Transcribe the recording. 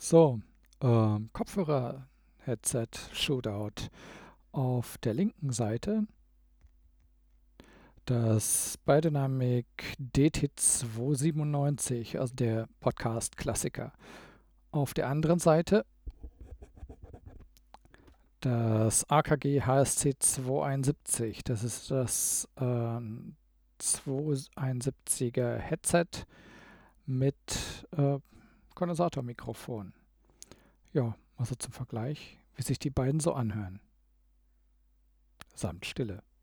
So, Kopfhörer, Headset, Shootout. Auf der linken Seite das Biodynamic DT297, also der Podcast-Klassiker. Auf der anderen Seite das AKG HSC 271. Das ist das 271er Headset mit Kondensatormikrofon. Ja, also zum Vergleich, wie sich die beiden so anhören. Samt Stille.